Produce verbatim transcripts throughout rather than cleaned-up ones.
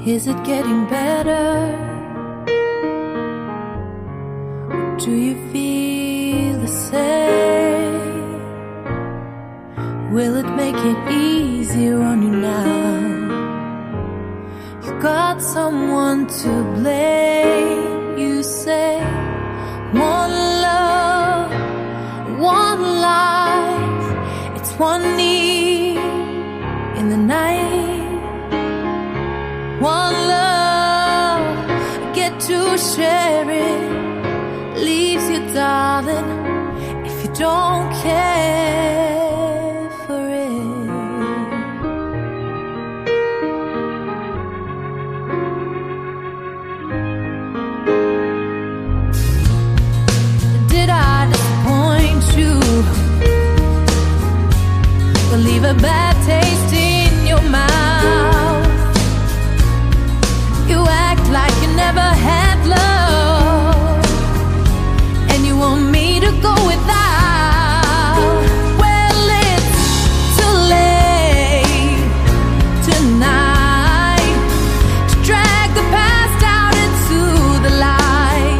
Is it getting better? Or do you feel the same? Will it make it easier on you now? You got someone to blame. You say one love, one life. It's one need in the night. One love, get to share it. Leaves you, darling, if you don't care for it. Did I disappoint you? Or leave a bad taste in your mouth? You act like you never had love, and you want me to go without. Well, it's too late tonight to drag the past out into the light.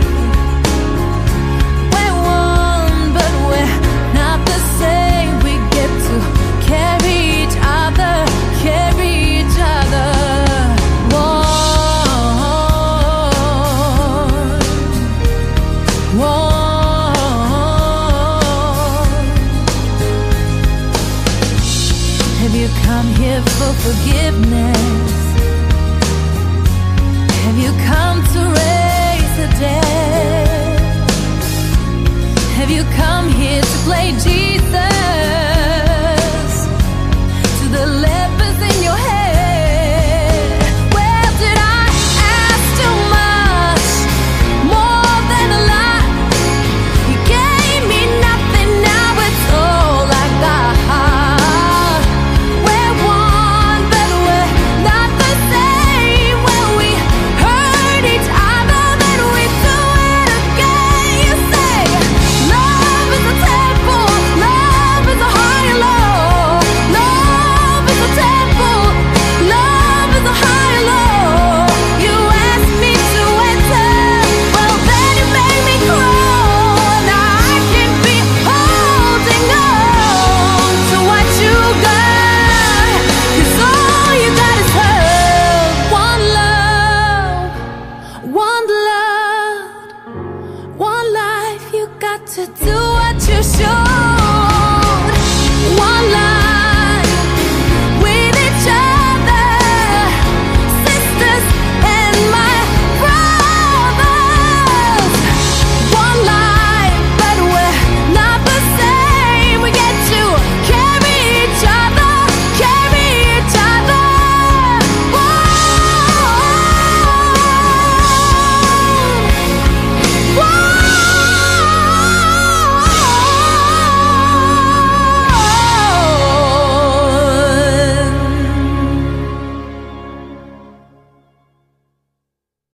We're one, but we're not the same. We get to carry each other, carry each other. Have you come here for forgiveness? Have you come to raise the dead? Have you come here to play Jesus to the lepers in your head? Well, did I ask too much, more than a lot? You gave me nothing, now it's all I got. To do what you should. One life with each other, sisters